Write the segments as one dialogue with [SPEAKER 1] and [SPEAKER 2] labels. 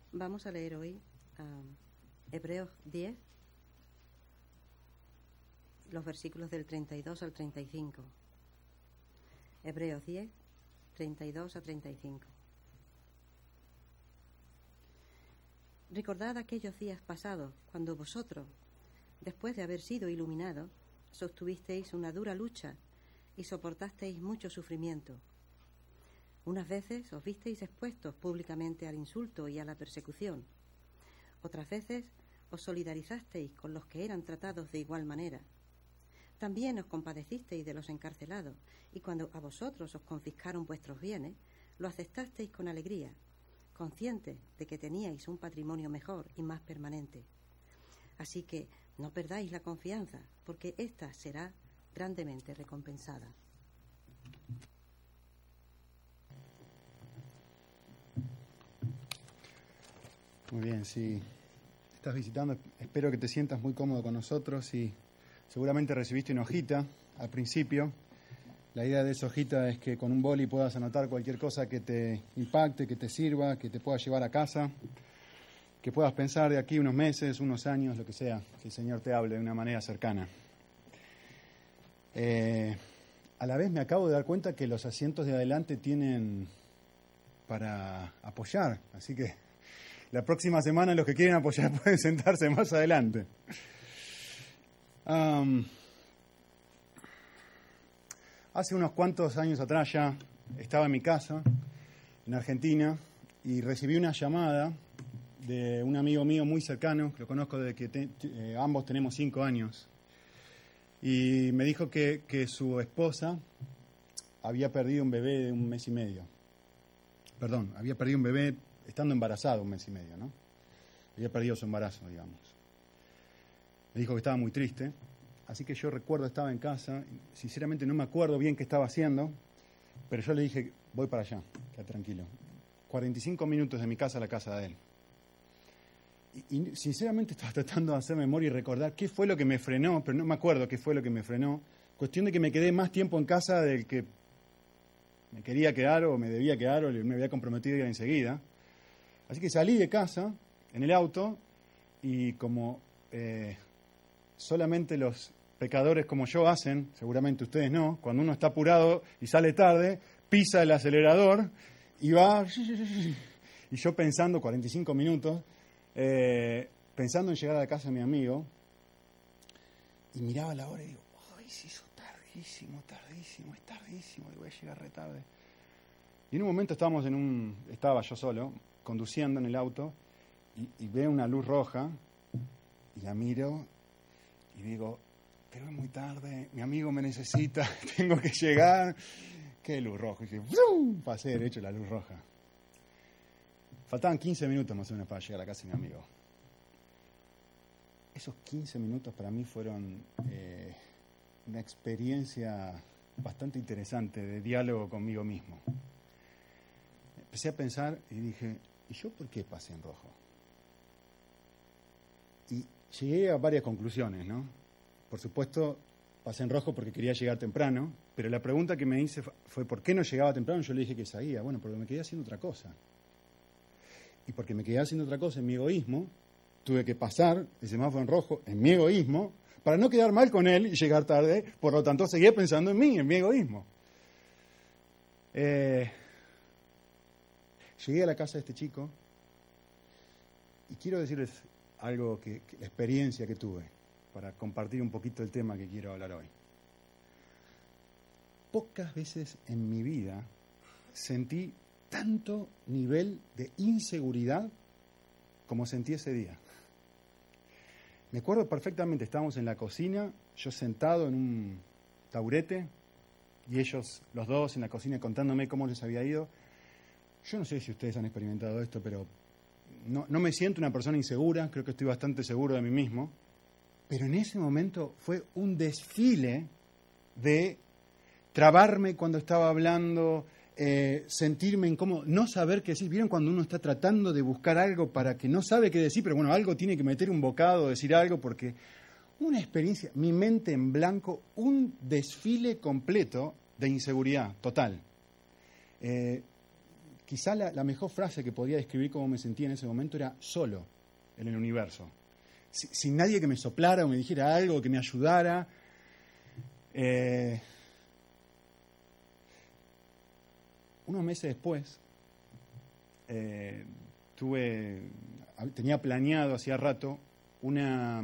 [SPEAKER 1] Vamos a leer hoy Hebreos 10, los versículos del 32 al 35. Hebreos 10, 32 a 35. Recordad aquellos días pasados, cuando vosotros, después de haber sido iluminados, sostuvisteis una dura lucha y soportasteis mucho sufrimiento. Unas veces os visteis expuestos públicamente al insulto y a la persecución. Otras veces os solidarizasteis con los que eran tratados de igual manera. También os compadecisteis de los encarcelados, y cuando a vosotros os confiscaron vuestros bienes, lo aceptasteis con alegría, conscientes de que teníais un patrimonio mejor y más permanente. Así que no perdáis la confianza, porque ésta será grandemente recompensada.
[SPEAKER 2] Muy bien, si estás visitando, espero que te sientas muy cómodo con nosotros y seguramente recibiste una hojita al principio. La idea de esa hojita es que con un boli puedas anotar cualquier cosa que te impacte, que te sirva, que te pueda llevar a casa, que puedas pensar de aquí unos meses, unos años, lo que sea, que el Señor te hable de una manera cercana. A la vez me acabo de dar cuenta que los asientos de adelante tienen para apoyar, así que la próxima semana los que quieren apoyar pueden sentarse más adelante. Hace unos cuantos años atrás ya estaba en mi casa, en Argentina, y recibí una llamada de un amigo mío muy cercano, que lo conozco desde que ambos tenemos 5 años, y me dijo que su esposa había perdido un bebé de 1 mes y medio. Perdón, había perdido un bebé estando embarazada 1 mes y medio, ¿no? Había perdido su embarazo, digamos. Me dijo que estaba muy triste, así que yo recuerdo, estaba en casa, sinceramente no me acuerdo bien qué estaba haciendo, pero yo le dije, voy para allá, quédate tranquilo. 45 minutos de mi casa a la casa de él. Y sinceramente estaba tratando de hacer memoria y recordar qué fue lo que me frenó, pero no me acuerdo qué fue lo que me frenó. Cuestión de que me quedé más tiempo en casa del que me quería quedar o me debía quedar o me había comprometido ya enseguida. Así que salí de casa en el auto y como solamente los pecadores como yo hacen, seguramente ustedes no, cuando uno está apurado y sale tarde, pisa el acelerador y va, y yo pensando 45 minutos, pensando en llegar a la casa de mi amigo, y miraba la hora y digo, ¡ay, se hizo tardísimo, es tardísimo, y voy a llegar re tarde! Y en un momento estaba yo solo, conduciendo en el auto, y veo una luz roja, y la miro, y digo, pero es muy tarde, mi amigo me necesita, tengo que llegar. ¿Qué luz roja? Y dije, ¡brum! Pasé derecho la luz roja. Faltaban 15 minutos más o menos para llegar a la casa de mi amigo. Esos 15 minutos para mí fueron una experiencia bastante interesante de diálogo conmigo mismo. Empecé a pensar y dije, ¿y yo por qué pasé en rojo? Y llegué a varias conclusiones, ¿no? Por supuesto, pasé en rojo porque quería llegar temprano, pero la pregunta que me hice fue ¿por qué no llegaba temprano? Yo le dije que seguía. Bueno, porque me quedé haciendo otra cosa. Y porque me quedé haciendo otra cosa en mi egoísmo, tuve que pasar el semáforo en rojo en mi egoísmo para no quedar mal con él y llegar tarde. Por lo tanto, seguía pensando en mí, en mi egoísmo. Llegué a la casa de este chico y quiero decirles algo, la experiencia que tuve para compartir un poquito el tema que quiero hablar hoy. Pocas veces en mi vida sentí tanto nivel de inseguridad como sentí ese día. Me acuerdo perfectamente, estábamos en la cocina, yo sentado en un taburete y ellos, los dos, en la cocina contándome cómo les había ido. Yo no sé si ustedes han experimentado esto, pero no me siento una persona insegura, creo que estoy bastante seguro de mí mismo, pero en ese momento fue un desfile de trabarme cuando estaba hablando, sentirme incómodo, no saber qué decir. ¿Vieron cuando uno está tratando de buscar algo para que no sabe qué decir, pero bueno, algo tiene que meter un bocado, decir algo, porque una experiencia, mi mente en blanco, un desfile completo de inseguridad total. quizá la mejor frase que podía describir cómo me sentía en ese momento era solo en el universo. Sin nadie que me soplara o me dijera algo, que me ayudara. Unos meses después, tenía planeado hacía rato una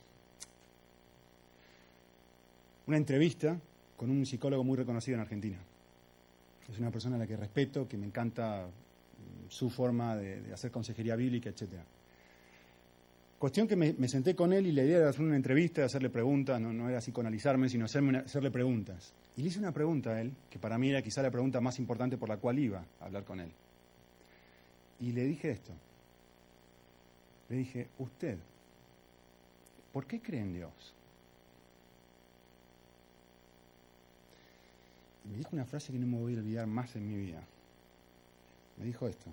[SPEAKER 2] entrevista con un psicólogo muy reconocido en Argentina. Es una persona a la que respeto, que me encanta su forma de hacer consejería bíblica, etc. Cuestión que me senté con él y la idea era hacer una entrevista, hacerle preguntas, no era psicoanalizarme, sino hacerle preguntas. Y le hice una pregunta a él, que para mí era quizá la pregunta más importante por la cual iba a hablar con él. Y le dije esto. Le dije, usted, ¿por qué cree en Dios? Y me dijo una frase que no me voy a olvidar más en mi vida. Me dijo esto.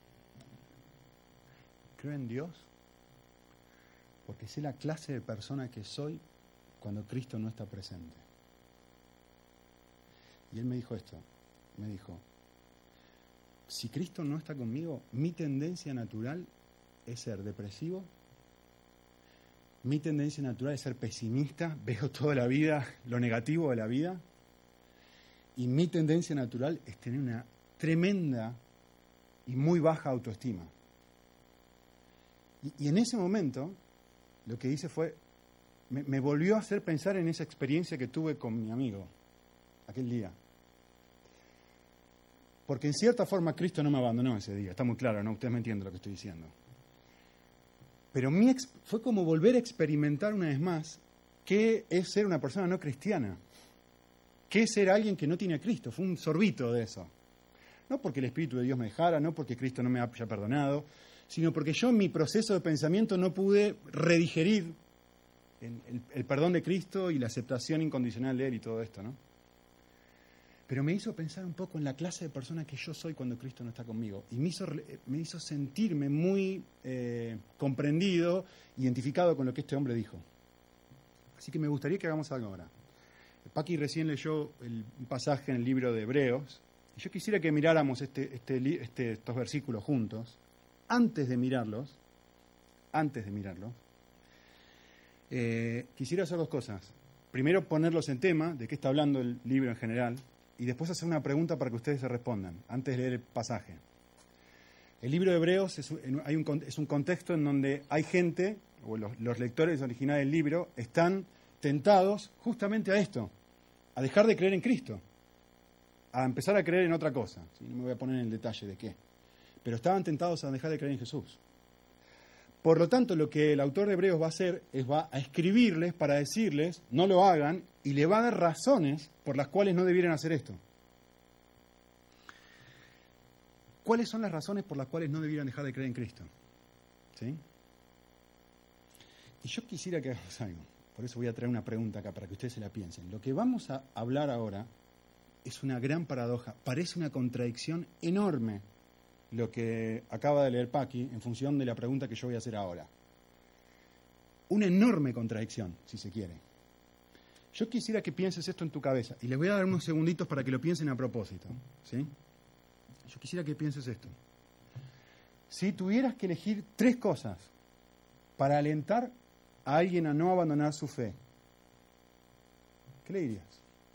[SPEAKER 2] Creo en Dios porque sé la clase de persona que soy cuando Cristo no está presente. Y él me dijo esto. Me dijo, si Cristo no está conmigo, mi tendencia natural es ser depresivo, mi tendencia natural es ser pesimista, veo toda la vida, lo negativo de la vida, y mi tendencia natural es tener una tremenda y muy baja autoestima. Y en ese momento, lo que hice fue, me volvió a hacer pensar en esa experiencia que tuve con mi amigo, aquel día. Porque en cierta forma Cristo no me abandonó ese día, está muy claro, ¿no? Ustedes me entienden lo que estoy diciendo. Pero fue como volver a experimentar una vez más qué es ser una persona no cristiana. ¿Qué es ser alguien que no tiene a Cristo? Fue un sorbito de eso. No porque el Espíritu de Dios me dejara, no porque Cristo no me haya perdonado, sino porque yo en mi proceso de pensamiento no pude redigerir el perdón de Cristo y la aceptación incondicional de Él y todo esto, ¿no? Pero me hizo pensar un poco en la clase de persona que yo soy cuando Cristo no está conmigo. Y me hizo sentirme muy comprendido, identificado con lo que este hombre dijo. Así que me gustaría que hagamos algo ahora. Paqui recién leyó un pasaje en el libro de Hebreos, y yo quisiera que miráramos estos versículos juntos. Antes de mirarlos, quisiera hacer dos cosas. Primero, ponerlos en tema, de qué está hablando el libro en general, y después hacer una pregunta para que ustedes se respondan, antes de leer el pasaje. El libro de Hebreos es un contexto en donde hay gente, o los lectores originales del libro, están tentados justamente a esto, a dejar de creer en Cristo, a empezar a creer en otra cosa. ¿Sí? No me voy a poner en el detalle de qué. Pero estaban tentados a dejar de creer en Jesús. Por lo tanto, lo que el autor de Hebreos va a hacer es va a escribirles para decirles, no lo hagan, y le va a dar razones por las cuales no debieran hacer esto. ¿Cuáles son las razones por las cuales no debieran dejar de creer en Cristo? ¿Sí? Y yo quisiera que hagamos algo. Por eso voy a traer una pregunta acá para que ustedes se la piensen. Lo que vamos a hablar ahora es una gran paradoja. Parece una contradicción enorme lo que acaba de leer Paqui en función de la pregunta que yo voy a hacer ahora. Una enorme contradicción, si se quiere. Yo quisiera que pienses esto en tu cabeza y les voy a dar unos segunditos para que lo piensen a propósito. ¿Sí? Yo quisiera que pienses esto. Si tuvieras que elegir 3 cosas para alentar a alguien a no abandonar su fe, ¿qué le dirías?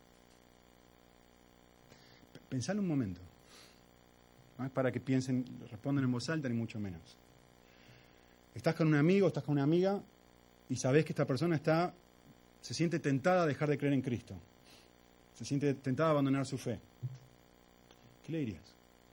[SPEAKER 2] Pensalo un momento. No es para que piensen, respondan en voz alta, ni mucho menos. Estás con un amigo, estás con una amiga y sabés que esta persona se siente tentada a dejar de creer en Cristo. Se siente tentada a abandonar su fe. ¿Qué le dirías?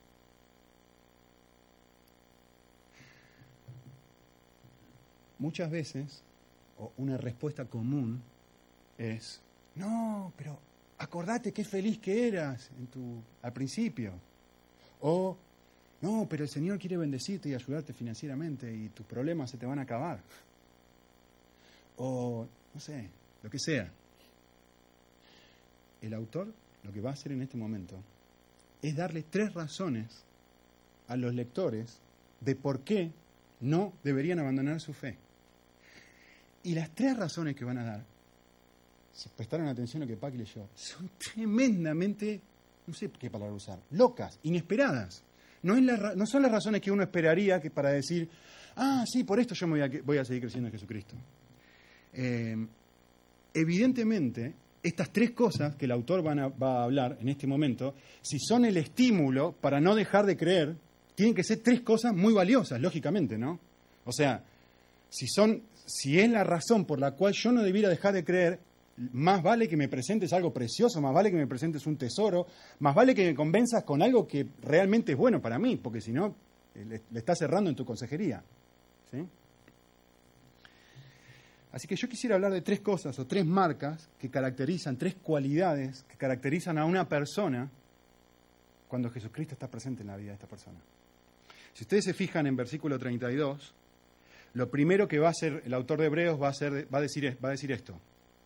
[SPEAKER 2] Muchas veces, una respuesta común es, no, pero acordate qué feliz que eras al principio. O, no, pero el Señor quiere bendecirte y ayudarte financieramente y tus problemas se te van a acabar. O, no sé, lo que sea. El autor lo que va a hacer en este momento es darle 3 razones a los lectores de por qué no deberían abandonar su fe. Y las 3 razones que van a dar, si prestaron atención a lo que Paqui leyó, son tremendamente, no sé qué palabra usar, locas, inesperadas. no son las razones que uno esperaría que para decir, sí, por esto yo voy a seguir creciendo en Jesucristo. Evidentemente, estas tres cosas que el autor va a hablar en este momento, si son el estímulo para no dejar de creer, tienen que ser tres cosas muy valiosas, lógicamente, ¿no? O sea, si es la razón por la cual yo no debiera dejar de creer, más vale que me presentes algo precioso, más vale que me presentes un tesoro, más vale que me convenzas con algo que realmente es bueno para mí, porque si no, le estás errando en tu consejería. ¿Sí? Así que yo quisiera hablar de tres cosas o tres marcas que caracterizan, tres cualidades que caracterizan a una persona cuando Jesucristo está presente en la vida de esta persona. Si ustedes se fijan en versículo 32, lo primero que va a hacer el autor de Hebreos va a decir esto.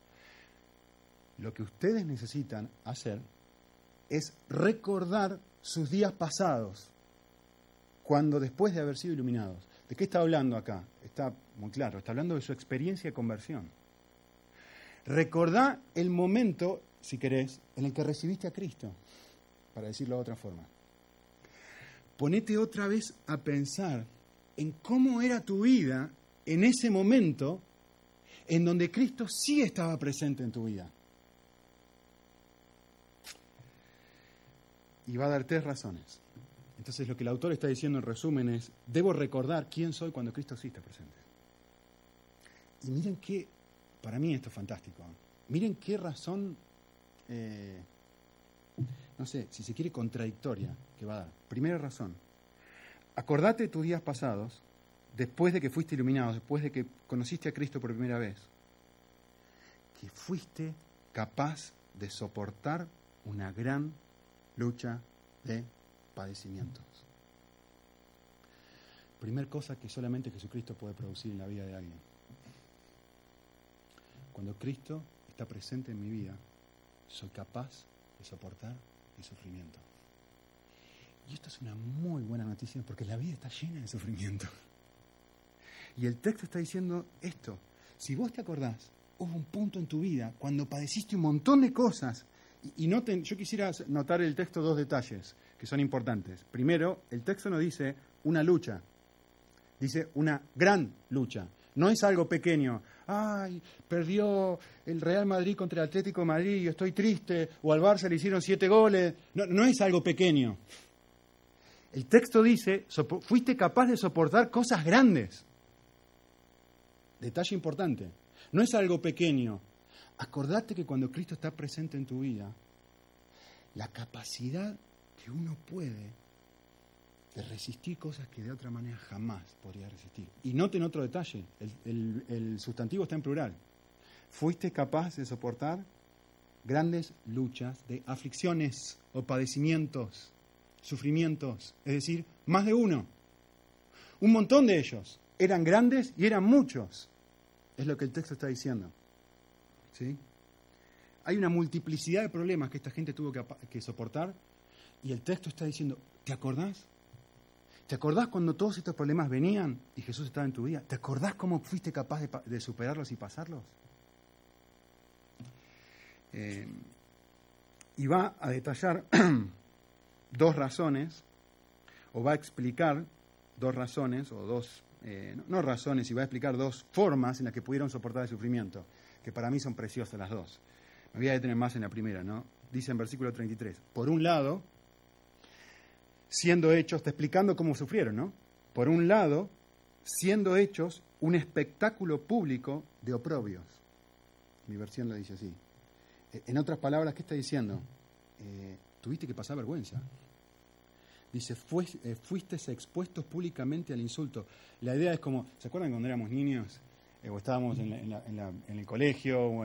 [SPEAKER 2] Lo que ustedes necesitan hacer es recordar sus días pasados, cuando después de haber sido iluminados. ¿De qué está hablando acá? Está muy claro, está hablando de su experiencia de conversión. Recordá el momento, si querés, en el que recibiste a Cristo, para decirlo de otra forma. Ponete otra vez a pensar en cómo era tu vida en ese momento en donde Cristo sí estaba presente en tu vida. Y va a dar tres razones. Entonces lo que el autor está diciendo en resumen es, debo recordar quién soy cuando Cristo sí está presente. Y miren qué, para mí esto es fantástico, miren qué razón, no sé, si se quiere contradictoria que va a dar. Primera razón, acordate de tus días pasados, después de que fuiste iluminado, después de que conociste a Cristo por primera vez, que fuiste capaz de soportar una gran lucha de padecimientos. Primer cosa que solamente Jesucristo puede producir en la vida de alguien. Cuando Cristo está presente en mi vida, soy capaz de soportar el sufrimiento. Y esto es una muy buena noticia porque la vida está llena de sufrimiento. Y el texto está diciendo esto. Si vos te acordás, hubo un punto en tu vida cuando padeciste un montón de cosas. Yo quisiera notar el texto dos detalles que son importantes. Primero, el texto no dice una lucha, dice una gran lucha. No es algo pequeño. Ay, perdió el Real Madrid contra el Atlético de Madrid y estoy triste. O al Barça le hicieron 7 goles. No es algo pequeño. El texto dice, fuiste capaz de soportar cosas grandes. Detalle importante. No es algo pequeño. Acordate que cuando Cristo está presente en tu vida, la capacidad que uno puede de resistir cosas que de otra manera jamás podría resistir. Y noten otro detalle, el sustantivo está en plural. Fuiste capaz de soportar grandes luchas de aflicciones o padecimientos, sufrimientos, es decir, más de uno. Un montón de ellos. Eran grandes y eran muchos. Es lo que el texto está diciendo. ¿Sí? Hay una multiplicidad de problemas que esta gente tuvo que soportar y el texto está diciendo, ¿te acordás? ¿Te acordás cuando todos estos problemas venían y Jesús estaba en tu vida? ¿Te acordás cómo fuiste capaz de superarlos y pasarlos? Y va a detallar dos razones, o va a explicar dos razones, o dos, no razones, y va a explicar dos formas en las que pudieron soportar el sufrimiento, que para mí son preciosas las dos. Me voy a detener más en la primera, ¿no? Dice en versículo 33, por un lado, siendo hechos, está explicando cómo sufrieron, ¿no? Por un lado, siendo hechos un espectáculo público de oprobios. Mi versión lo dice así. En otras palabras, ¿qué está diciendo? Tuviste que pasar vergüenza. Dice, fuiste expuestos públicamente al insulto. La idea es como, ¿se acuerdan cuando éramos niños? O estábamos en el colegio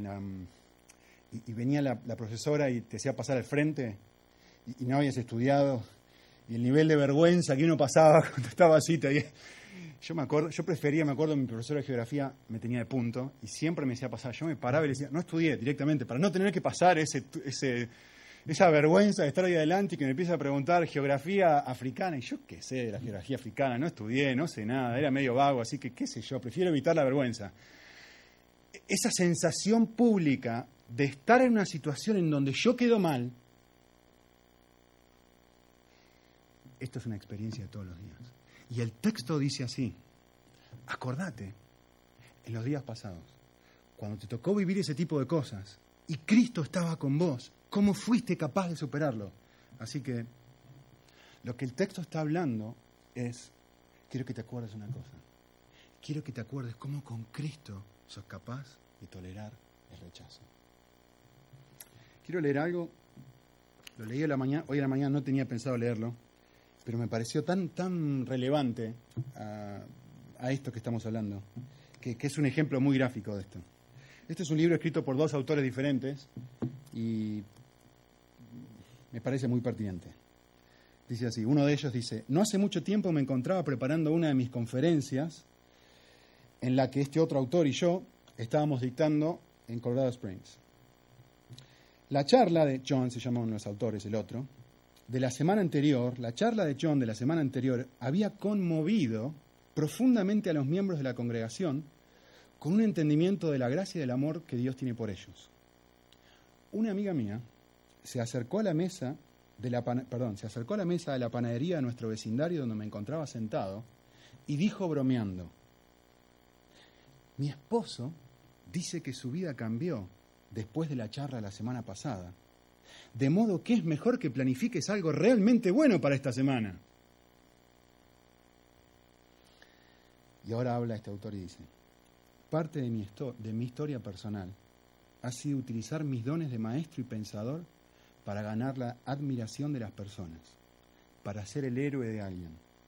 [SPEAKER 2] y venía la profesora y te hacía pasar al frente y no habías estudiado y el nivel de vergüenza que uno pasaba cuando estaba así. Yo me acuerdo, mi profesora de geografía me tenía de punto y siempre me hacía pasar. Yo me paraba y le decía, no estudié directamente para no tener que pasar esa vergüenza de estar ahí adelante y que me empiece a preguntar geografía africana. Y yo qué sé de la geografía africana, no estudié, no sé nada, era medio vago, así que qué sé yo, prefiero evitar la vergüenza. Esa sensación pública de estar en una situación en donde yo quedo mal, esto es una experiencia de todos los días. Y el texto dice así: acordate, en los días pasados, cuando te tocó vivir ese tipo de cosas y Cristo estaba con vos, ¿cómo fuiste capaz de superarlo? Así que lo que el texto está hablando es, quiero que te acuerdes una cosa. Quiero que te acuerdes cómo con Cristo sos capaz de tolerar el rechazo. Quiero leer algo, lo leí hoy a la mañana, no tenía pensado leerlo, pero me pareció tan relevante a esto que estamos hablando, que es un ejemplo muy gráfico de esto. Este es un libro escrito por 2 autores diferentes y me parece muy pertinente. Dice así, uno de ellos dice: no hace mucho tiempo me encontraba preparando una de mis conferencias en la que este otro autor y yo estábamos dictando en Colorado Springs. La charla de John, se llama uno de los autores, el otro, de la semana anterior, la charla de John de la semana anterior había conmovido profundamente a los miembros de la congregación con un entendimiento de la gracia y del amor que Dios tiene por ellos. Una amiga mía se acercó a la mesa de la panadería de nuestro vecindario donde me encontraba sentado y dijo bromeando: mi esposo dice que su vida cambió después de la charla la semana pasada, de modo que es mejor que planifiques algo realmente bueno para esta semana. Y ahora habla este autor y dice: parte de mi historia personal ha sido utilizar mis dones de maestro y pensador para ganar la admiración de las personas, para ser el héroe de alguien.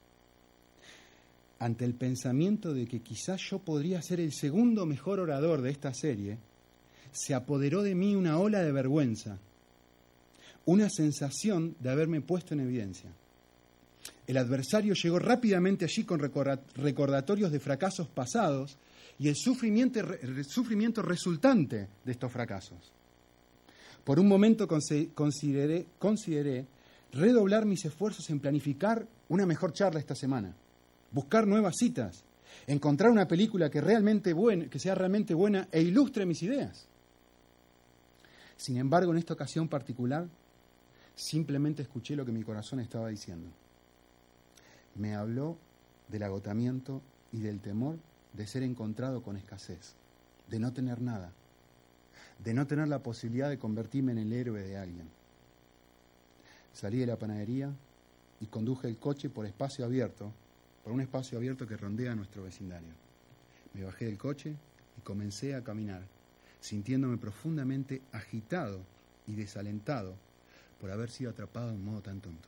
[SPEAKER 2] Ante el pensamiento de que quizás yo podría ser el segundo mejor orador de esta serie, se apoderó de mí una ola de vergüenza, una sensación de haberme puesto en evidencia. El adversario llegó rápidamente allí con recordatorios de fracasos pasados y el sufrimiento resultante de estos fracasos. Por un momento consideré redoblar mis esfuerzos en planificar una mejor charla esta semana, buscar nuevas citas, encontrar una película que sea realmente buena e ilustre mis ideas. Sin embargo, en esta ocasión particular, simplemente escuché lo que mi corazón estaba diciendo. Me habló del agotamiento y del temor de ser encontrado con escasez, de no tener nada, de no tener la posibilidad de convertirme en el héroe de alguien. Salí de la panadería y conduje el coche por un espacio abierto que rondea nuestro vecindario. Me bajé del coche y comencé a caminar, sintiéndome profundamente agitado y desalentado por haber sido atrapado de un modo tan tonto.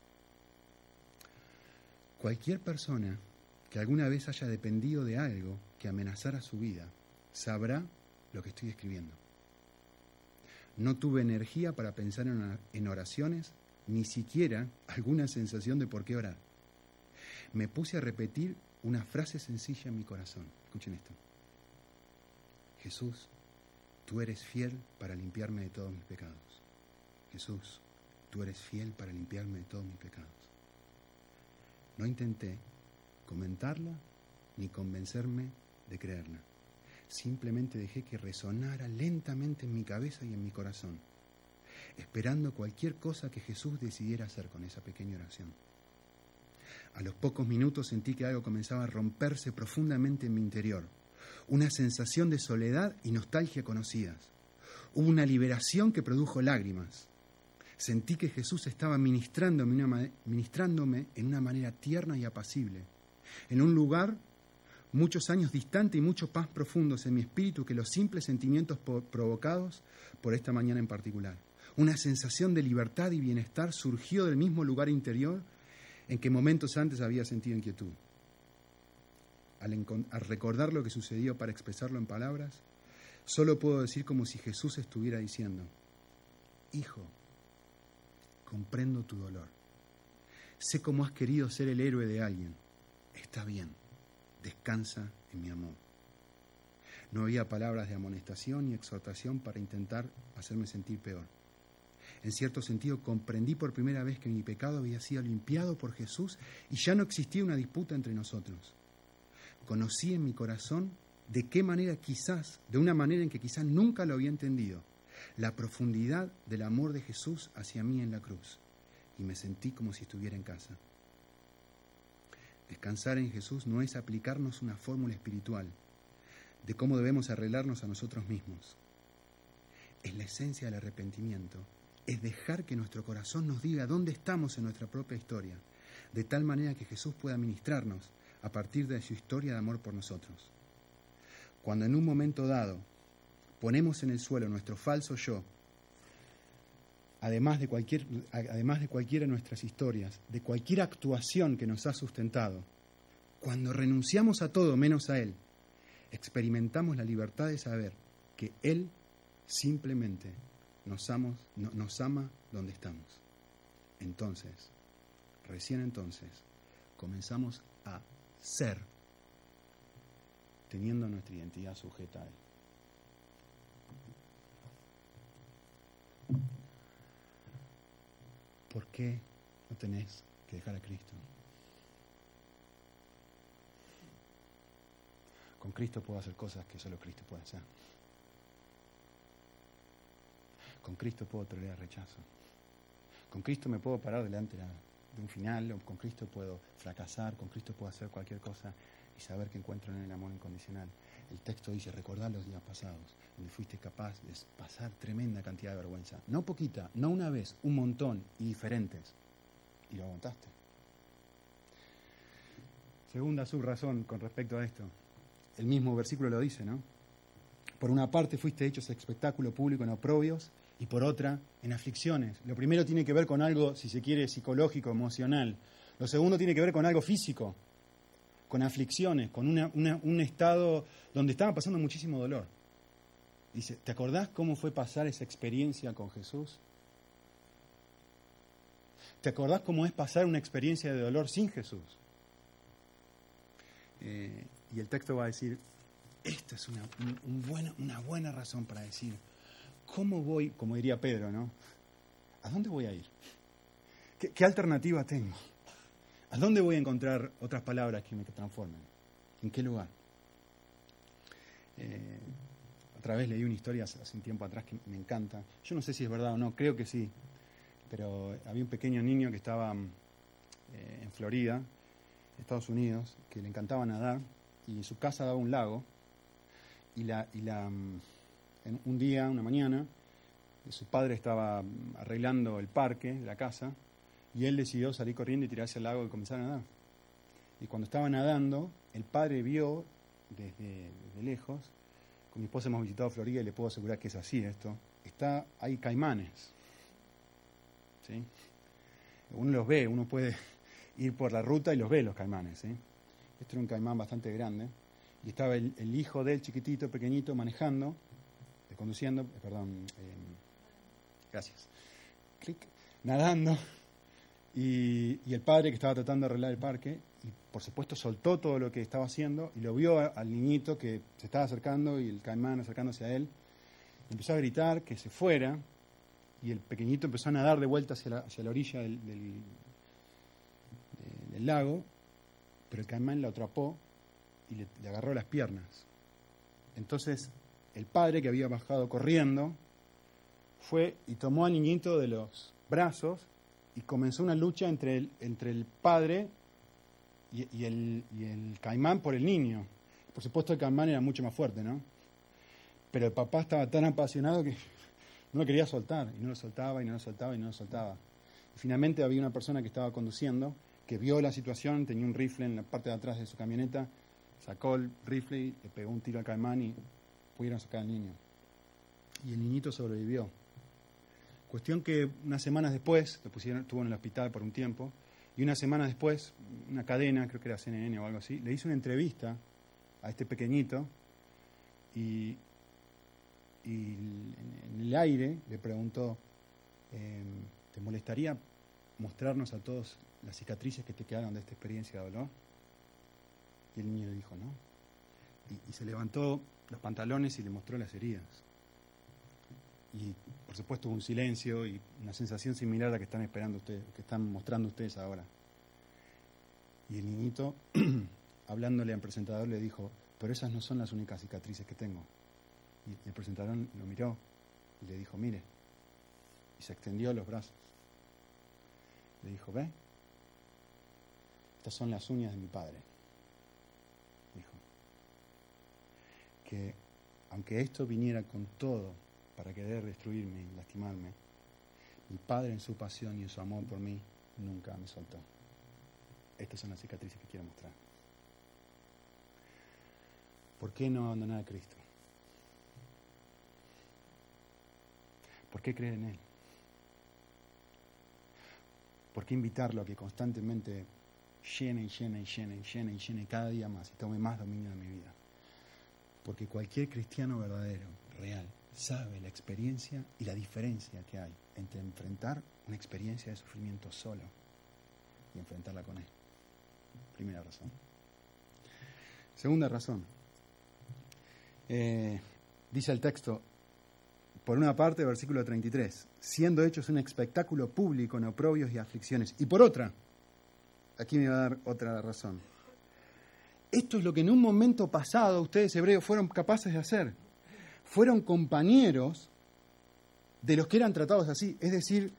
[SPEAKER 2] Cualquier persona que alguna vez haya dependido de algo que amenazara su vida sabrá lo que estoy escribiendo. No tuve energía para pensar en oraciones, ni siquiera alguna sensación de por qué orar. Me puse a repetir una frase sencilla en mi corazón. Escuchen esto: Jesús, tú eres fiel para limpiarme de todos mis pecados. Jesús, tú eres fiel para limpiarme de todos mis pecados. No intenté comentarla ni convencerme de creerla. Simplemente dejé que resonara lentamente en mi cabeza y en mi corazón, esperando cualquier cosa que Jesús decidiera hacer con esa pequeña oración. A los pocos minutos sentí que algo comenzaba a romperse profundamente en mi interior, una sensación de soledad y nostalgia conocidas. Hubo una liberación que produjo lágrimas. Sentí que Jesús estaba ministrándome en una manera tierna y apacible, en un lugar muchos años distante y mucho más profundos en mi espíritu que los simples sentimientos provocados por esta mañana en particular. Una sensación de libertad y bienestar surgió del mismo lugar interior en que momentos antes había sentido inquietud. Al recordar lo que sucedió para expresarlo en palabras, solo puedo decir como si Jesús estuviera diciendo: Hijo, comprendo tu dolor. Sé cómo has querido ser el héroe de alguien. Está bien, descansa en mi amor. No había palabras de amonestación ni exhortación para intentar hacerme sentir peor. En cierto sentido, comprendí por primera vez que mi pecado había sido limpiado por Jesús y ya no existía una disputa entre nosotros. Conocí en mi corazón de una manera en que quizás nunca lo había entendido, la profundidad del amor de Jesús hacia mí en la cruz, y me sentí como si estuviera en casa. Descansar en Jesús no es aplicarnos una fórmula espiritual de cómo debemos arreglarnos a nosotros mismos. Es la esencia del arrepentimiento. Es dejar que nuestro corazón nos diga dónde estamos en nuestra propia historia, de tal manera que Jesús pueda ministrarnos a partir de su historia de amor por nosotros. Cuando en un momento dado ponemos en el suelo nuestro falso yo, además de cualquiera de nuestras historias, de cualquier actuación que nos ha sustentado, cuando renunciamos a todo menos a Él, experimentamos la libertad de saber que Él simplemente nos ama donde estamos. Entonces, recién entonces, comenzamos a ser, teniendo nuestra identidad sujeta a Él. ¿Por qué no tenés que dejar a Cristo? Con Cristo puedo hacer cosas que solo Cristo puede hacer. Con Cristo puedo tolerar rechazo. Con Cristo me puedo parar delante de un final, o con Cristo puedo fracasar, con Cristo puedo hacer cualquier cosa y saber que encuentro en Él el amor incondicional. El texto dice, recordad los días pasados, donde fuiste capaz de pasar tremenda cantidad de vergüenza. No poquita, no una vez, un montón y diferentes. Y lo aguantaste. Segunda subrazón con respecto a esto. El mismo versículo lo dice, ¿no? Por una parte fuiste hechos espectáculo público en oprobios y por otra en aflicciones. Lo primero tiene que ver con algo, si se quiere, psicológico, emocional. Lo segundo tiene que ver con algo físico, con aflicciones, con un estado donde estaba pasando muchísimo dolor. Dice, ¿te acordás cómo fue pasar esa experiencia con Jesús? ¿Te acordás cómo es pasar una experiencia de dolor sin Jesús? Y el texto va a decir, esta es una buena razón para decir, ¿cómo voy, como diría Pedro, ¿no? ¿A dónde voy a ir? ¿Qué alternativa tengo? ¿A dónde voy a encontrar otras palabras que me transformen? ¿En qué lugar? Otra vez leí una historia hace un tiempo atrás que me encanta. Yo no sé si es verdad o no, creo que sí. Pero había un pequeño niño que estaba en Florida, Estados Unidos, que le encantaba nadar y en su casa daba un lago un día, una mañana, su padre estaba arreglando el parque de la casa y él decidió salir corriendo y tirarse al lago y comenzar a nadar. Y cuando estaba nadando, el padre vio desde lejos, con mi esposa hemos visitado Florida y le puedo asegurar que es así esto, hay caimanes. ¿Sí? Uno los ve, uno puede ir por la ruta y los ve los caimanes. ¿Sí? Este era un caimán bastante grande y estaba el hijo de él, chiquitito, pequeñito, conduciendo, nadando, y el padre que estaba tratando de arreglar el parque, y por supuesto soltó todo lo que estaba haciendo y lo vio al niñito que se estaba acercando y el caimán acercándose a él, y empezó a gritar que se fuera, y el pequeñito empezó a nadar de vuelta hacia la orilla del lago, pero el caimán lo atrapó y le agarró las piernas. Entonces el padre, que había bajado corriendo, fue y tomó al niñito de los brazos y comenzó una lucha entre el padre y el caimán por el niño. Por supuesto el caimán era mucho más fuerte, ¿no? Pero el papá estaba tan apasionado que no lo quería soltar, y no lo soltaba, y no lo soltaba, y no lo soltaba. Y finalmente había una persona que estaba conduciendo, que vio la situación, tenía un rifle en la parte de atrás de su camioneta, sacó el rifle y le pegó un tiro al caimán y pudieron sacar al niño. Y el niñito sobrevivió. Cuestión que unas semanas después, estuvo en el hospital por un tiempo, y unas semanas después, una cadena, creo que era CNN o algo así, le hizo una entrevista a este pequeñito y en el aire le preguntó, ¿te molestaría mostrarnos a todos las cicatrices que te quedaron de esta experiencia de dolor? Y el niño le dijo, ¿no? Y se levantó los pantalones y le mostró las heridas. Y por supuesto hubo un silencio y una sensación similar a la que están esperando ustedes, que están mostrando ustedes ahora. Y el niñito, hablándole al presentador, le dijo, pero esas no son las únicas cicatrices que tengo. Y el presentador lo miró y le dijo, mire, y se extendió los brazos. Le dijo, ¿ve? Estas son las uñas de mi padre, dijo. Que aunque esto viniera con todo para querer destruirme y lastimarme, mi padre en su pasión y en su amor por mí nunca me soltó. Estas son las cicatrices que quiero mostrar. ¿Por qué no abandonar a Cristo? ¿Por qué creer en Él? ¿Por qué invitarlo a que constantemente llene cada día más y tome más dominio de mi vida? Porque cualquier cristiano verdadero, real, sabe la experiencia y la diferencia que hay entre enfrentar una experiencia de sufrimiento solo y enfrentarla con Él. Primera razón. Segunda razón. Dice el texto, por una parte, versículo 33, siendo hechos un espectáculo público en oprobios y aflicciones. Y por otra, aquí me va a dar otra razón. Esto es lo que en un momento pasado ustedes hebreos fueron capaces de hacer. Fueron compañeros de los que eran tratados así. Es decir,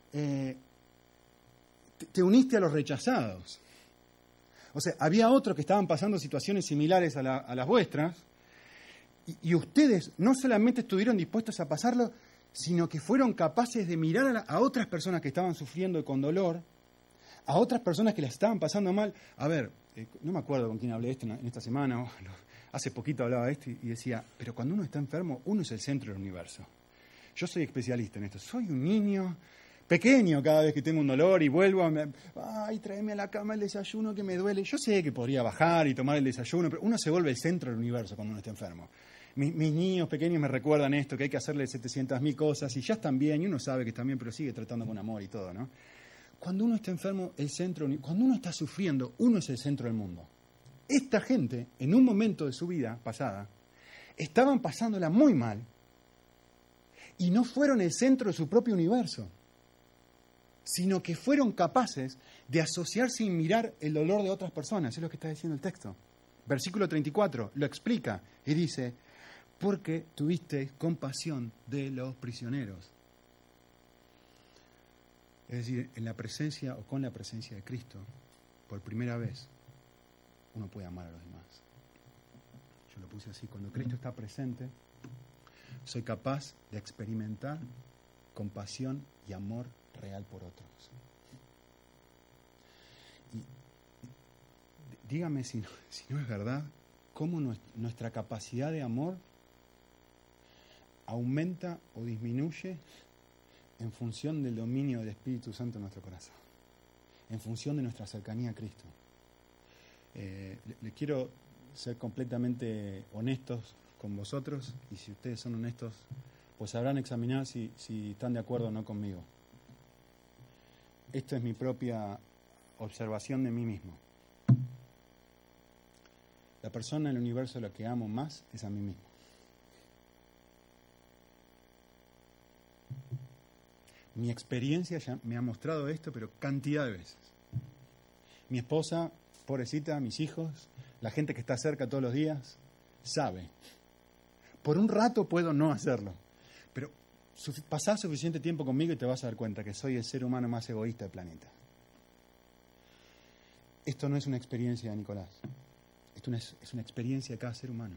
[SPEAKER 2] te uniste a los rechazados. O sea, había otros que estaban pasando situaciones similares a las vuestras. Y ustedes no solamente estuvieron dispuestos a pasarlo, sino que fueron capaces de mirar a otras personas que estaban sufriendo con dolor, a otras personas que la estaban pasando mal. A ver, no me acuerdo con quién hablé esto en esta semana, hace poquito hablaba de esto y decía, pero cuando uno está enfermo, uno es el centro del universo. Yo soy especialista en esto. Soy un niño pequeño cada vez que tengo un dolor y vuelvo ay, tráeme a la cama el desayuno que me duele. Yo sé que podría bajar y tomar el desayuno, pero uno se vuelve el centro del universo cuando uno está enfermo. Mis niños pequeños me recuerdan esto, que hay que hacerle 700.000 cosas y ya están bien, y uno sabe que están bien, pero sigue tratando con amor y todo, ¿no? Cuando uno está enfermo, cuando uno está sufriendo, uno es el centro del mundo. Esta gente, en un momento de su vida pasada, estaban pasándola muy mal y no fueron el centro de su propio universo, sino que fueron capaces de asociarse y mirar el dolor de otras personas. Es lo que está diciendo el texto. Versículo 34 lo explica y dice, porque tuvisteis compasión de los prisioneros. Es decir, en la presencia o con la presencia de Cristo, por primera vez, uno puede amar a los demás. Yo lo puse así, cuando Cristo está presente, soy capaz de experimentar compasión y amor real por otros. Y dígame si no es verdad, cómo nuestra capacidad de amor aumenta o disminuye en función del dominio del Espíritu Santo en nuestro corazón, en función de nuestra cercanía a Cristo. Le quiero ser completamente honestos con vosotros, y si ustedes son honestos, pues sabrán examinar si están de acuerdo o no conmigo. Esta es mi propia observación de mí mismo. La persona en el universo a la que amo más es a mí mismo. Mi experiencia ya me ha mostrado esto, pero cantidad de veces. Mi esposa, pobrecita, mis hijos, la gente que está cerca todos los días, sabe. Por un rato puedo no hacerlo, pero pasá suficiente tiempo conmigo y te vas a dar cuenta que soy el ser humano más egoísta del planeta. Esto no es una experiencia de Nicolás. Esto es una experiencia de cada ser humano.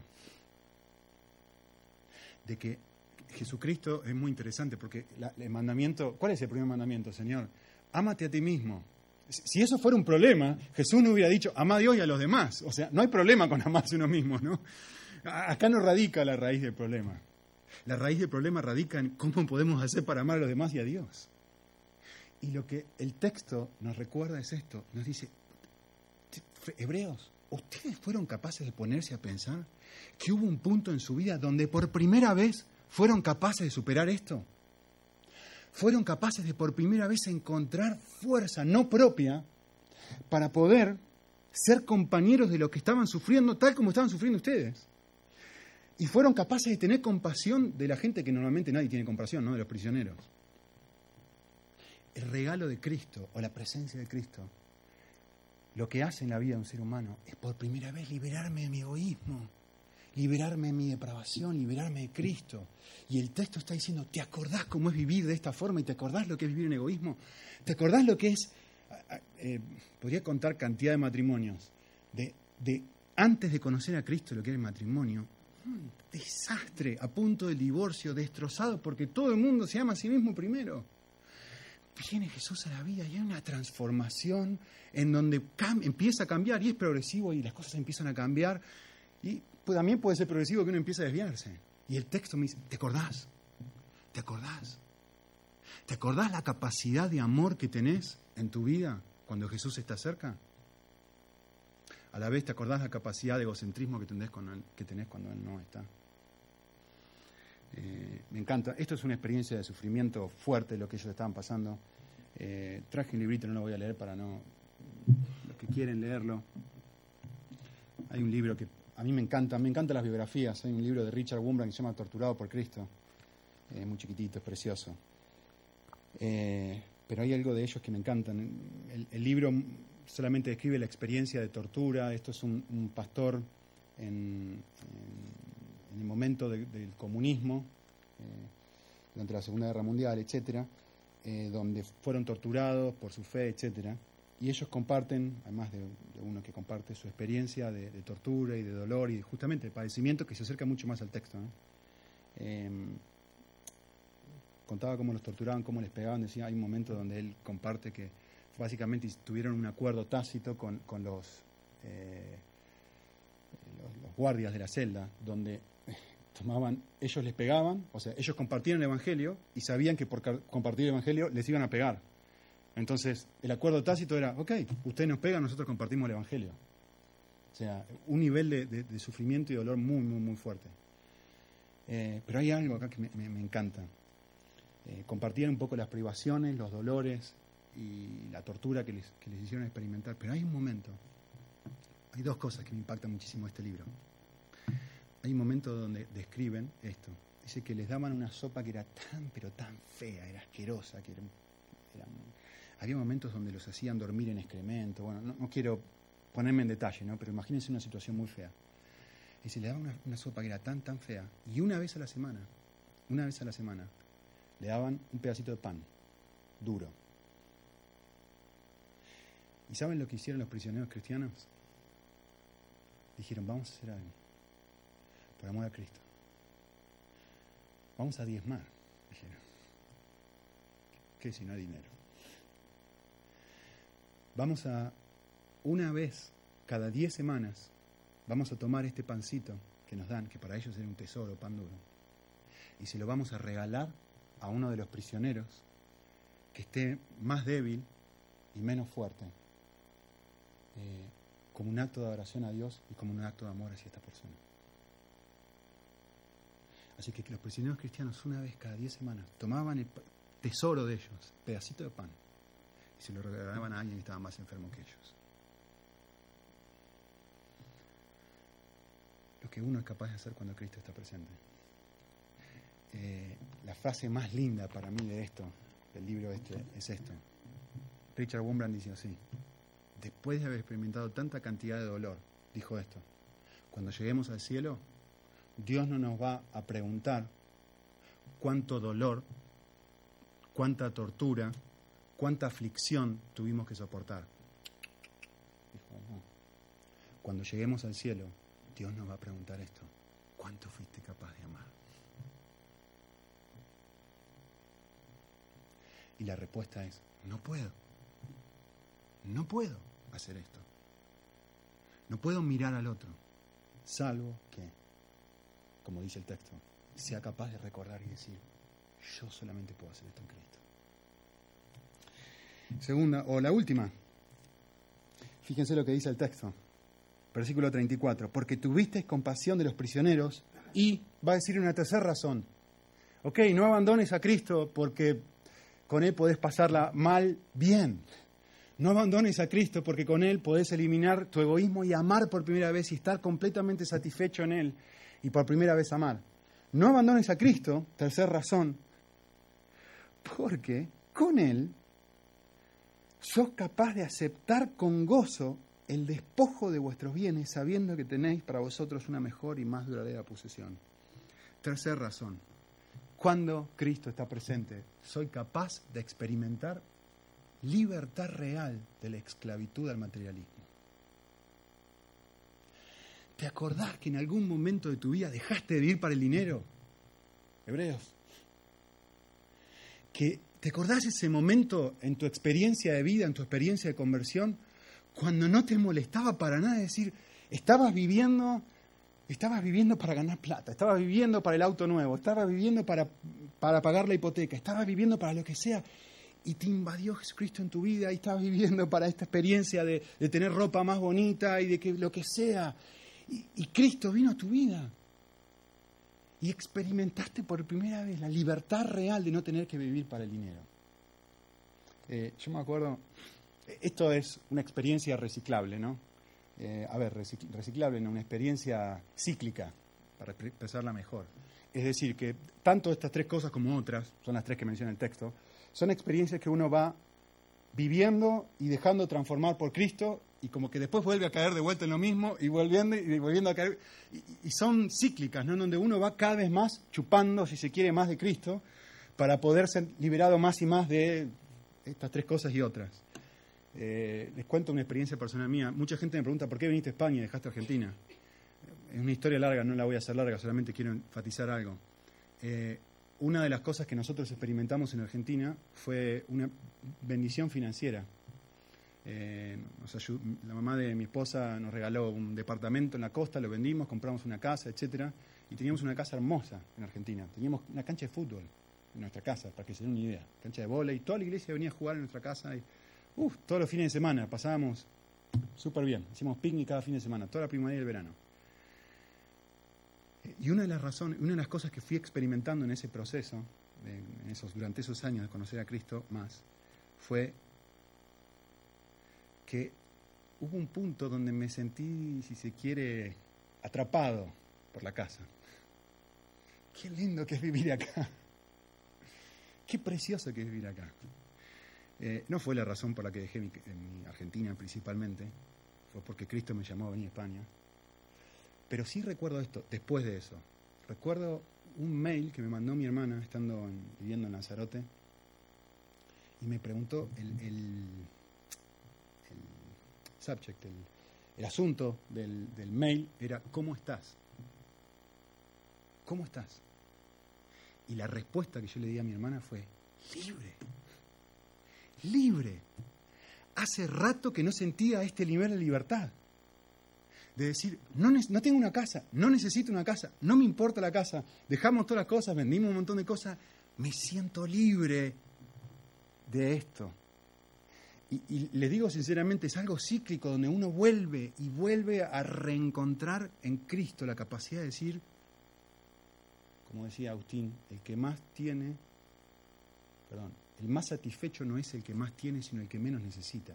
[SPEAKER 2] De que Jesucristo es muy interesante, porque el mandamiento, ¿cuál es el primer mandamiento, Señor? Ámate a ti mismo. Si eso fuera un problema, Jesús no hubiera dicho, ama a Dios y a los demás. O sea, no hay problema con amarse uno mismo, ¿no? Acá no radica la raíz del problema. La raíz del problema radica en cómo podemos hacer para amar a los demás y a Dios. Y lo que el texto nos recuerda es esto. Nos dice, hebreos, ¿ustedes fueron capaces de ponerse a pensar que hubo un punto en su vida donde por primera vez fueron capaces de superar esto? Fueron capaces de por primera vez encontrar fuerza no propia para poder ser compañeros de los que estaban sufriendo tal como estaban sufriendo ustedes. Y fueron capaces de tener compasión de la gente que normalmente nadie tiene compasión, ¿no? De los prisioneros. El regalo de Cristo o la presencia de Cristo, lo que hace en la vida de un ser humano es por primera vez liberarme de mi egoísmo, liberarme de mi depravación, liberarme de Cristo. Y el texto está diciendo, ¿te acordás cómo es vivir de esta forma? ¿Y te acordás lo que es vivir en egoísmo? ¿Te acordás lo que es Podría contar cantidad de matrimonios de antes de conocer a Cristo lo que era el matrimonio, un desastre, a punto del divorcio, destrozado porque todo el mundo se ama a sí mismo primero. Viene Jesús a la vida y hay una transformación en donde empieza a cambiar y es progresivo y las cosas empiezan a cambiar y también puede ser progresivo que uno empiece a desviarse. Y el texto me dice, ¿te acordás? ¿Te acordás? ¿Te acordás la capacidad de amor que tenés en tu vida cuando Jesús está cerca? A la vez, ¿te acordás la capacidad de egocentrismo que tenés cuando Él no está? Me encanta. Esto es una experiencia de sufrimiento fuerte, lo que ellos estaban pasando. Traje un librito, no lo voy a leer para no... Los que quieren leerlo. Hay un libro que a mí me encantan las biografías. Hay un libro de Richard Wurmbrand que se llama Torturado por Cristo. Muy chiquitito, es precioso. Pero hay algo de ellos que me encantan. El libro solamente describe la experiencia de tortura. Esto es un pastor en el momento del comunismo, durante la Segunda Guerra Mundial, etcétera, donde fueron torturados por su fe, etcétera. Y ellos comparten, además de uno que comparte su experiencia de tortura y de dolor y justamente de padecimiento, que se acerca mucho más al texto, ¿no? Contaba cómo los torturaban, cómo les pegaban. Decía, hay un momento donde él comparte que básicamente tuvieron un acuerdo tácito con los guardias de la celda, donde ellos les pegaban, o sea, ellos compartían el Evangelio y sabían que por compartir el Evangelio les iban a pegar. Entonces, el acuerdo tácito era, ok, ustedes nos pegan, nosotros compartimos el Evangelio. O sea, un nivel de sufrimiento y dolor muy, muy, muy fuerte. Pero hay algo acá que me encanta. Compartían un poco las privaciones, los dolores y la tortura que les hicieron experimentar. Pero hay un momento, hay dos cosas que me impactan muchísimo de este libro. Hay un momento donde describen esto. Dice que les daban una sopa que era tan, pero tan fea, era asquerosa, que había momentos donde los hacían dormir en excremento. Bueno, no quiero ponerme en detalle, ¿no? Pero imagínense una situación muy fea. Dice, le daban una sopa que era tan, tan fea. Y una vez a la semana, le daban un pedacito de pan, duro. ¿Y saben lo que hicieron los prisioneros cristianos? Dijeron, vamos a hacer algo, por amor a Cristo. Vamos a diezmar, dijeron. ¿Qué si no hay dinero? Vamos a, una vez cada 10 semanas, vamos a tomar este pancito que nos dan, que para ellos era un tesoro, pan duro, y se lo vamos a regalar a uno de los prisioneros que esté más débil y menos fuerte, como un acto de adoración a Dios y como un acto de amor hacia esta persona. Así que los prisioneros cristianos una vez cada 10 semanas tomaban el tesoro de ellos, pedacito de pan, y se lo regalaban a alguien que estaba más enfermo que ellos. Lo que uno es capaz de hacer cuando Cristo está presente. La frase más linda para mí de esto, del libro es esto. Richard Wurmbrand dice así: después de haber experimentado tanta cantidad de dolor, dijo esto, cuando lleguemos al cielo, Dios no nos va a preguntar cuánto dolor, cuánta tortura, cuánta aflicción tuvimos que soportar. Dijo, no. Cuando lleguemos al cielo, Dios nos va a preguntar esto: ¿cuánto fuiste capaz de amar? Y la respuesta es, no puedo hacer esto. No puedo mirar al otro, salvo que, como dice el texto, sea capaz de recordar y decir, yo solamente puedo hacer esto en Cristo. Segunda, o la última, fíjense lo que dice el texto, versículo 34, porque tuvisteis compasión de los prisioneros y, va a decir una tercera razón, ok, no abandones a Cristo porque con Él podés pasarla mal, bien. No abandones a Cristo porque con Él podés eliminar tu egoísmo y amar por primera vez y estar completamente satisfecho en Él y por primera vez amar. No abandones a Cristo, tercera razón, porque con Él sos capaz de aceptar con gozo el despojo de vuestros bienes sabiendo que tenéis para vosotros una mejor y más duradera posesión. Tercera razón. Cuando Cristo está presente, soy capaz de experimentar libertad real de la esclavitud al materialismo. ¿Te acordás que en algún momento de tu vida dejaste de vivir para el dinero? Hebreos. ¿Te acordás ese momento en tu experiencia de vida, en tu experiencia de conversión, cuando no te molestaba para nada? Es decir, estabas viviendo para ganar plata, estabas viviendo para el auto nuevo, estabas viviendo para pagar la hipoteca, estabas viviendo para lo que sea, y te invadió Jesucristo en tu vida y estabas viviendo para esta experiencia de tener ropa más bonita y de que lo que sea. Y Cristo vino a tu vida y experimentaste por primera vez la libertad real de no tener que vivir para el dinero. Yo me acuerdo, esto es una experiencia reciclable, ¿no? Reciclable, no, una experiencia cíclica, para expresarla mejor. Es decir, que tanto estas tres cosas como otras, son las tres que menciona el texto, son experiencias que uno va viviendo y dejando transformar por Cristo, y como que después vuelve a caer de vuelta en lo mismo y volviendo a caer, y son cíclicas, ¿no? En donde uno va cada vez más chupando, si se quiere, más de Cristo para poder ser liberado más y más de estas tres cosas y otras. Les cuento una experiencia personal mía. Mucha gente me pregunta ¿por qué viniste a España y dejaste Argentina? Es una historia larga, no la voy a hacer larga, solamente quiero enfatizar algo. Una de las cosas que nosotros experimentamos en Argentina fue una bendición financiera. La mamá de mi esposa nos regaló un departamento en la costa, lo vendimos, compramos una casa, etcétera, y teníamos una casa hermosa en Argentina. Teníamos una cancha de fútbol en nuestra casa, para que se den una idea. Cancha de vóley, toda la iglesia venía a jugar en nuestra casa y todos los fines de semana pasábamos súper bien. Hacíamos picnic cada fin de semana, toda la primavera y el verano. Y una de las cosas que fui experimentando en ese proceso, durante esos años de conocer a Cristo más, fue que hubo un punto donde me sentí, si se quiere, atrapado por la casa. Qué lindo que es vivir acá. Qué precioso que es vivir acá. No fue la razón por la que dejé mi Argentina principalmente, fue porque Cristo me llamó a venir a España. Pero sí recuerdo esto, después de eso. Recuerdo un mail que me mandó mi hermana viviendo en Lanzarote, y me preguntó el subject, el asunto del mail era ¿cómo estás? ¿Cómo estás? Y la respuesta que yo le di a mi hermana fue libre. Libre. Hace rato que no sentía este nivel de libertad. De decir, no tengo una casa, no necesito una casa, no me importa la casa, dejamos todas las cosas, vendimos un montón de cosas, me siento libre de esto. Y les digo sinceramente, es algo cíclico donde uno vuelve y vuelve a reencontrar en Cristo la capacidad de decir, como decía Agustín, el más satisfecho no es el que más tiene, sino el que menos necesita.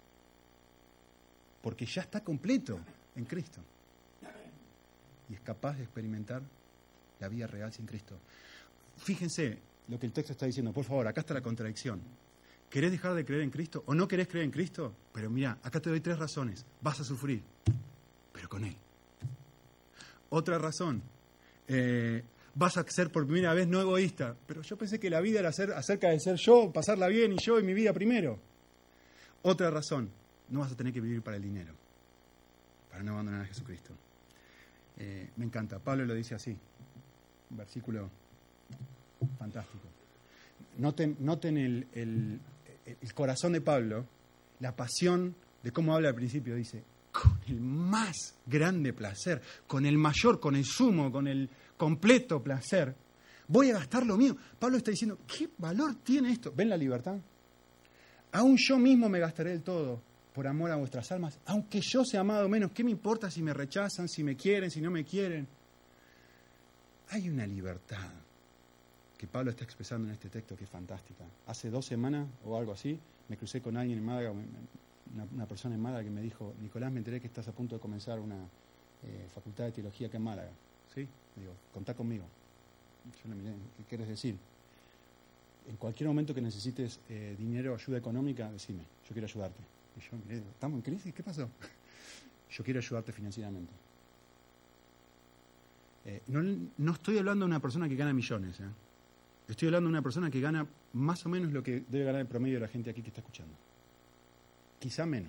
[SPEAKER 2] Porque ya está completo en Cristo. Y es capaz de experimentar la vida real sin Cristo. Fíjense lo que el texto está diciendo, por favor, acá está la contradicción. ¿Querés dejar de creer en Cristo o no querés creer en Cristo? Pero mira, acá te doy 3 razones. Vas a sufrir, pero con Él. Otra razón, vas a ser por primera vez no egoísta. Pero yo pensé que la vida era acerca de ser yo, pasarla bien y yo y mi vida primero. Otra razón, no vas a tener que vivir para el dinero, para no abandonar a Jesucristo. Me encanta, Pablo lo dice así, un versículo fantástico. Noten el corazón de Pablo, la pasión de cómo habla al principio, dice, con el más grande placer, con el mayor, con el sumo, con el completo placer, voy a gastar lo mío. Pablo está diciendo, ¿qué valor tiene esto? ¿Ven la libertad? Aún yo mismo me gastaré el todo por amor a vuestras almas, aunque yo sea amado menos. ¿Qué me importa si me rechazan, si me quieren, si no me quieren? Hay una libertad que Pablo está expresando en este texto que es fantástica. Hace 2 semanas o algo así, me crucé con alguien en Málaga, una persona en Málaga que me dijo, Nicolás, me enteré que estás a punto de comenzar una facultad de teología acá en Málaga. ¿Sí? Digo, contá conmigo. Yo le miré, ¿qué quieres decir? En cualquier momento que necesites dinero o ayuda económica, decime, yo quiero ayudarte. Y yo miré, ¿estamos en crisis? ¿Qué pasó? Yo quiero ayudarte financieramente. No estoy hablando de una persona que gana millones, Estoy hablando de una persona que gana más o menos lo que debe ganar el promedio de la gente aquí que está escuchando. Quizá menos.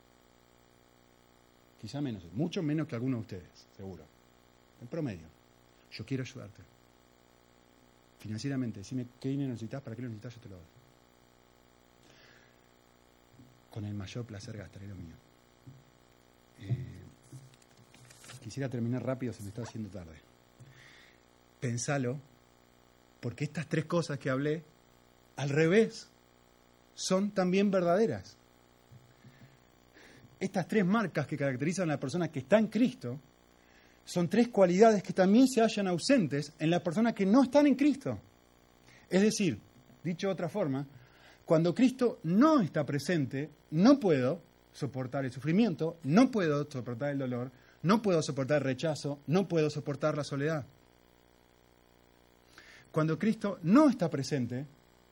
[SPEAKER 2] Quizá menos. Mucho menos que alguno de ustedes, seguro. En promedio. Yo quiero ayudarte. Financieramente, decime qué dinero necesitas, para qué lo necesitas, yo te lo doy. Con el mayor placer gastaré lo mío. Quisiera terminar rápido, se me está haciendo tarde. Pensalo, porque estas 3 cosas que hablé, al revés, son también verdaderas. Estas 3 marcas que caracterizan a la persona que está en Cristo, son 3 cualidades que también se hallan ausentes en las personas que no están en Cristo. Es decir, dicho de otra forma, cuando Cristo no está presente, no puedo soportar el sufrimiento, no puedo soportar el dolor, no puedo soportar el rechazo, no puedo soportar la soledad. Cuando Cristo no está presente,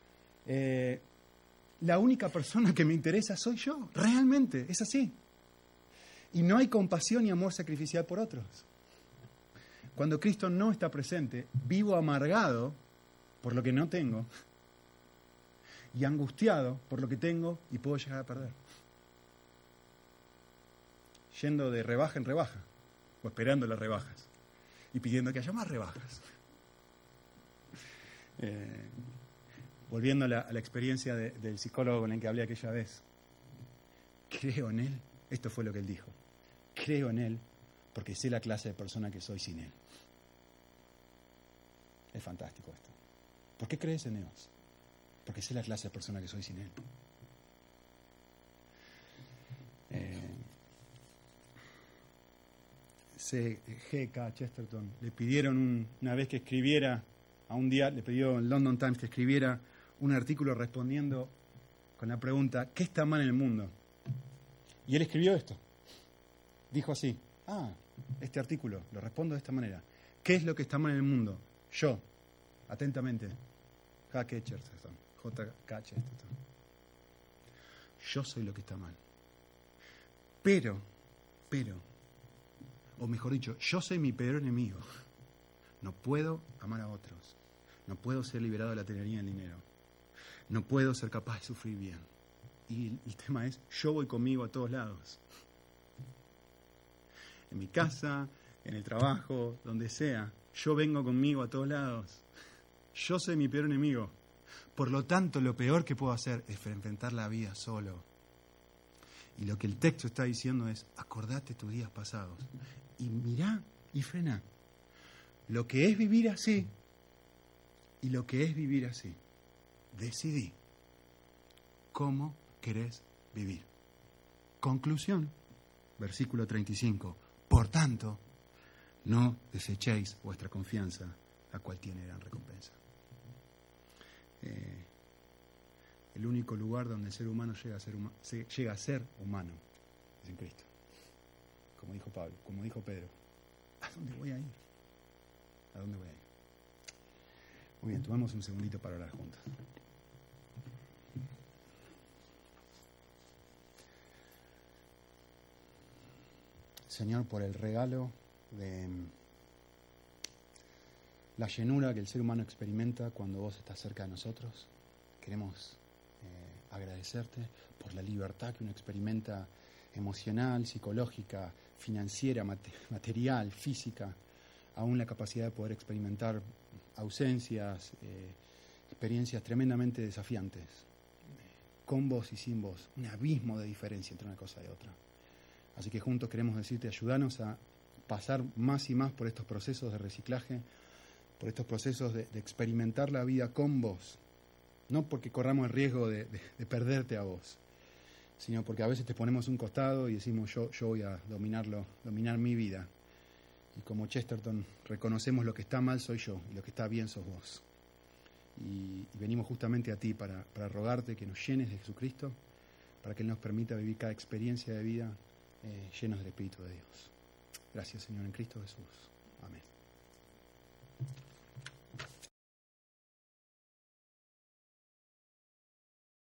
[SPEAKER 2] la única persona que me interesa soy yo, realmente, es así. Y no hay compasión ni amor sacrificial por otros. Cuando Cristo no está presente, vivo amargado por lo que no tengo y angustiado por lo que tengo y puedo llegar a perder. Yendo de rebaja en rebaja, o esperando las rebajas, y pidiendo que haya más rebajas. Volviendo a la experiencia del psicólogo con el que hablé aquella vez. Creo en él, esto fue lo que él dijo. Creo en él porque sé la clase de persona que soy sin él. Es fantástico esto. ¿Por qué crees en Dios? Porque sé la clase de persona que soy sin él. G.K. Chesterton le pidieron una vez que escribiera, a un día le pidió en London Times que escribiera un artículo respondiendo con la pregunta, ¿qué está mal en el mundo? Y él escribió esto. Dijo así, este artículo, lo respondo de esta manera. ¿Qué es lo que está mal en el mundo? Yo, atentamente, J.K. Chesterton. Yo soy lo que está mal. Pero, o mejor dicho, yo soy mi peor enemigo. No puedo amar a otros. No puedo ser liberado de la tiranía del dinero. No puedo ser capaz de sufrir bien. Y el tema es, yo voy conmigo a todos lados. En mi casa, en el trabajo, donde sea. Yo vengo conmigo a todos lados. Yo soy mi peor enemigo. Por lo tanto, lo peor que puedo hacer es enfrentar la vida solo. Y lo que el texto está diciendo es, acordate tus días pasados. Y mirá y frena. Lo que es vivir así y lo que es vivir así. Decidí cómo querés vivir. Conclusión, versículo 35. Por tanto, no desechéis vuestra confianza, la cual tiene gran recompensa. El único lugar donde el ser humano llega a ser humano es en Cristo. Como dijo Pablo, como dijo Pedro. ¿A dónde voy a ir? ¿A dónde voy a ir? Muy bien, tomamos un segundito para orar juntos. Señor, por el regalo de la llenura que el ser humano experimenta cuando vos estás cerca de nosotros, queremos agradecerte por la libertad que uno experimenta emocional, psicológica, financiera, material, física, aún la capacidad de poder experimentar ausencias, experiencias tremendamente desafiantes, con vos y sin vos, un abismo de diferencia entre una cosa y otra. Así que juntos queremos decirte, ayúdanos a pasar más y más por estos procesos de reciclaje, por estos procesos de experimentar la vida con vos, no porque corramos el riesgo de perderte a vos, sino porque a veces te ponemos un costado y decimos yo voy a dominar mi vida. Y como Chesterton, reconocemos lo que está mal soy yo y lo que está bien sos vos. Y venimos justamente a ti para rogarte que nos llenes de Jesucristo, para que Él nos permita vivir cada experiencia de vida llenos del Espíritu de Dios. Gracias, Señor, en Cristo Jesús. Amén.